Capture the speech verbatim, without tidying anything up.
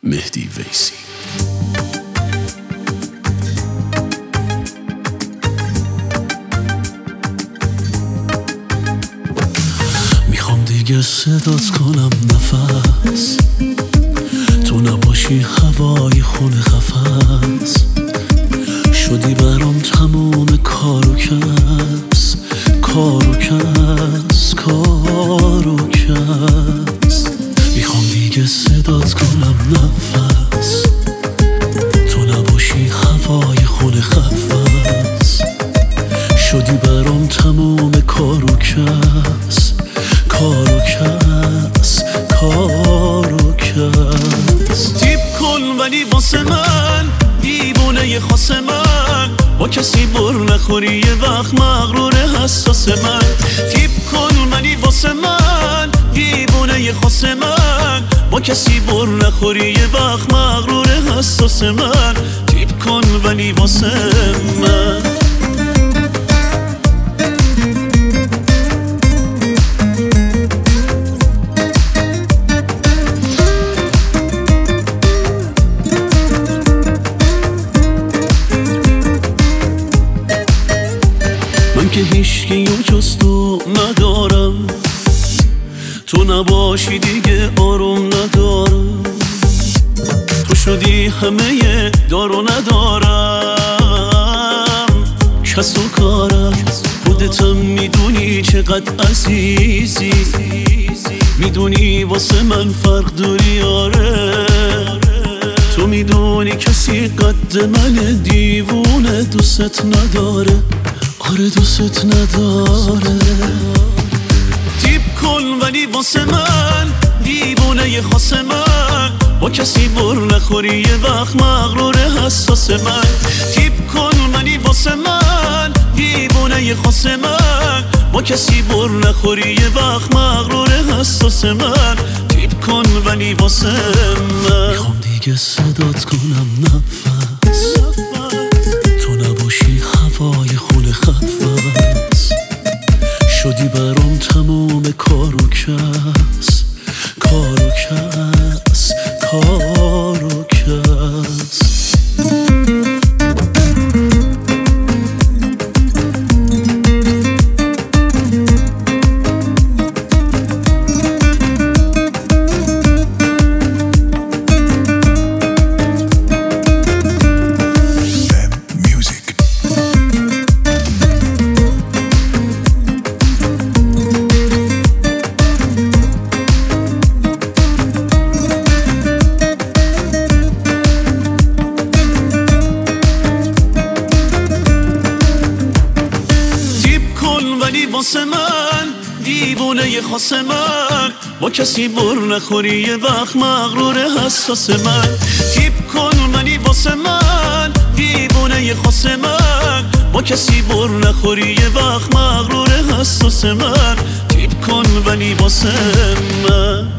مهدی ویسی. میخوام دیگه صدات کنم نفس، تو نباشی هوای خونه خفص، شدی برام تموم کار و کس، کار و کس، کار و کس. میخوام دیگه صدات کنم نفس، تو نباشی هوای خونه خفص، شدی برام تموم کار و کس، کار و کس، کار و کس. تیپ کن ولی واسه من دیوونه خاص من، با کسی بر نخوری یه وقت مغرور حساس من. تیپ کن ولی واسه من دیوونه خاص من، با کسی بر نخوری یه وقت مغرور حساس من. تیپ کن ولی واسه من. من که هیچکی جز تو ندارم، تو نباشی دیگه آروم ندارم. تو شدی همه دارو ندارم، کس و کارم. خودتم میدونی چقدر عزیزی، میدونی واسه من فرق داری. آره تو میدونی کسی قد من دیوونه دوست نداره. آره دوست نداره. تیپ کن ولی واسه من دیوونه خاص من، با کسی بر نخوری یه وقت مغرور حساس من. تیپ کن ولی واسه من دیوونه خاص من، با کسی بر نخوری یه وقت مغرور حساس من. تیپ کن ولی واسه من. میخوام دیگه صدات کنم نفس، تو نباشی هوای خونه خفص، شدی برام تموم کار و کس، کار و کس، کار و کس. ولی واسه من دیوونه خاص من، با کسی بر نخوری یه وقت مغرور حساس من. تیپ کن ولی واسه من دیوونه خاص من، با کسی بر نخوری یه وقت مغرور حساس من. تیپ کن ولی واسه من.